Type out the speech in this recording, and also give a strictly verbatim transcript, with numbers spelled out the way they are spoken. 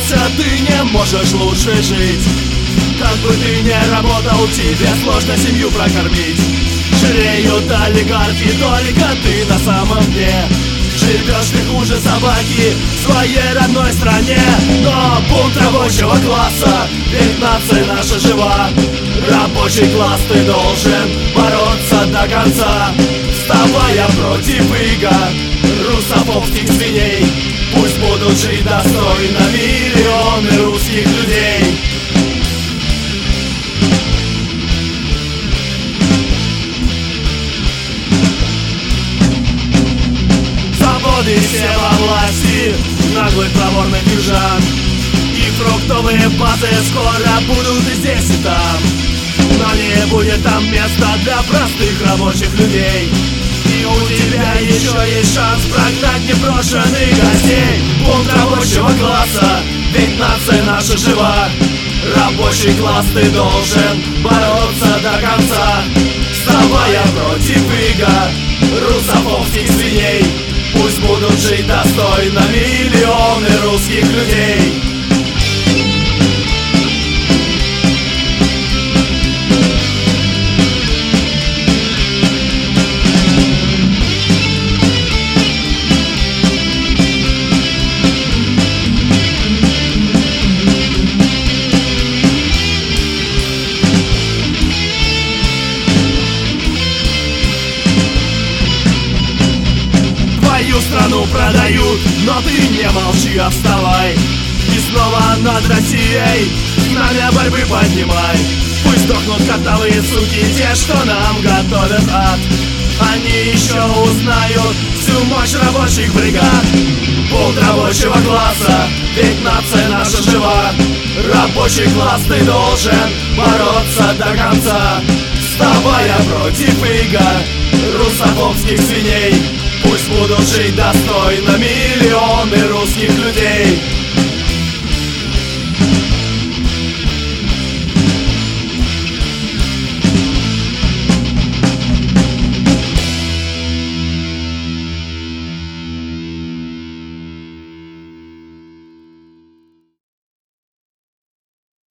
родился, ты не можешь лучше жить. Как бы ты ни работал, тебе сложно семью прокормить. Жиреют олигархи, только ты на самом дне. Живешь ты хуже собаки в своей родной стране. Но бунт рабочего класса, ведь нация наша жива. Рабочий класс, ты должен бороться до конца, вставая против иго русофобских свиней. Пусть будут жить достойно миллионы русских людей. Заводы все во власти наглых проворных южан, и фруктовые базы скоро будут и здесь, и там. Но не будет там места для простых рабочих людей. И у тебя еще есть шанс прогнать непрошенных гостей. Бунт рабочего класса, ведь нация наша жива. Рабочий класс, ты должен бороться до конца, вставая против иго русофобских свиней. Пусть будут жить достойно миллионы русских людей. Твою страну продают, но ты не молчи, а вставай. И снова над Россией знамя борьбы поднимай. Пусть сдохнут картовые суки, те, что нам готовят ад. Они еще узнают всю мощь рабочих бригад. Бунт рабочего класса, ведь нация наша жива. Рабочий класс, ты должен бороться до конца, вставая против иго русофобских свиней. Пусть будут жить достойно миллионы русских людей.